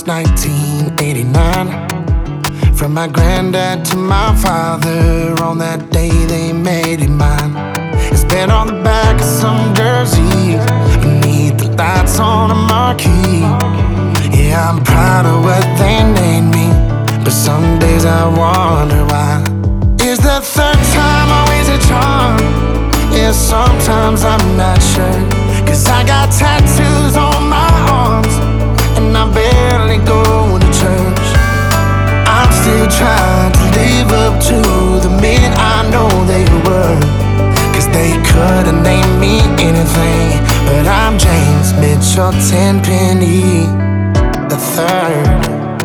since 1989. From my granddad to my father, on that day they made him mine. It's been on the back of some jersey, beneath the lights on a marquee. Yeah, I'm proud of what they named me, but some days I wonder why. Is the third time always a charm? Yeah, sometimes I'm not sure, 'cause I got tattoos on my arms, and I barely go to church. I'm still trying to live up to the men I know they were, 'cause they could've named me anything, but I'm James Mitchell Tenpenny the third.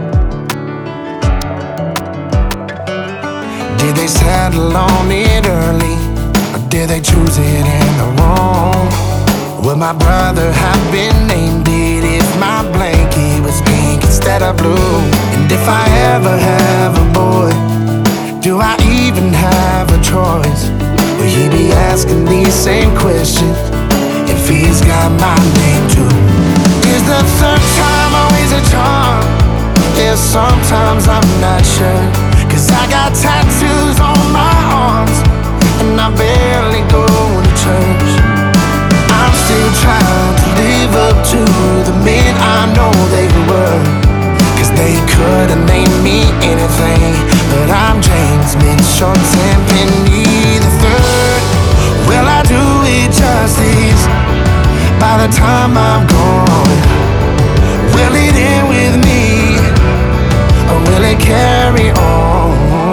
Did they settle on it early, or did they choose it in the wrong? Would my brother have been named it if my blanket was pink instead of blue? And if I ever have a boy, do I even have a choice? Will he be asking these same questions if he's got my name too? Is the third time always a charm? Yeah, sometimes I'm not sure, 'cause I got tattoos on my arms, and I barely go to church. I'm still trying to live up to the men I know they were, 'cause they could've named me anything, but I'm James Mitchell Tenpenny the third. Will I do it justice by the time I'm gone? Will it end with me, or will it carry on?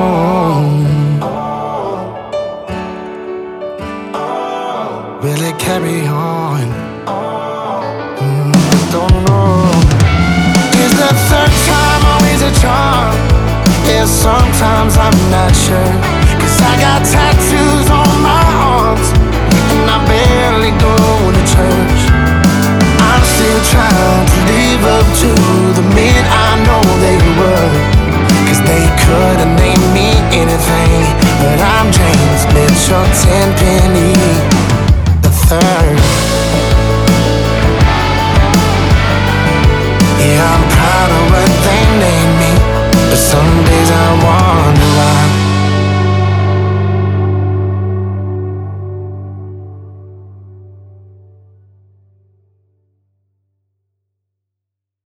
Will it carry on? Don't know. Is the third time always a charm? Yeah, sometimes I'm not sure, 'cause I got tattoos on my arms, and I barely go to church. I'm still trying to live up to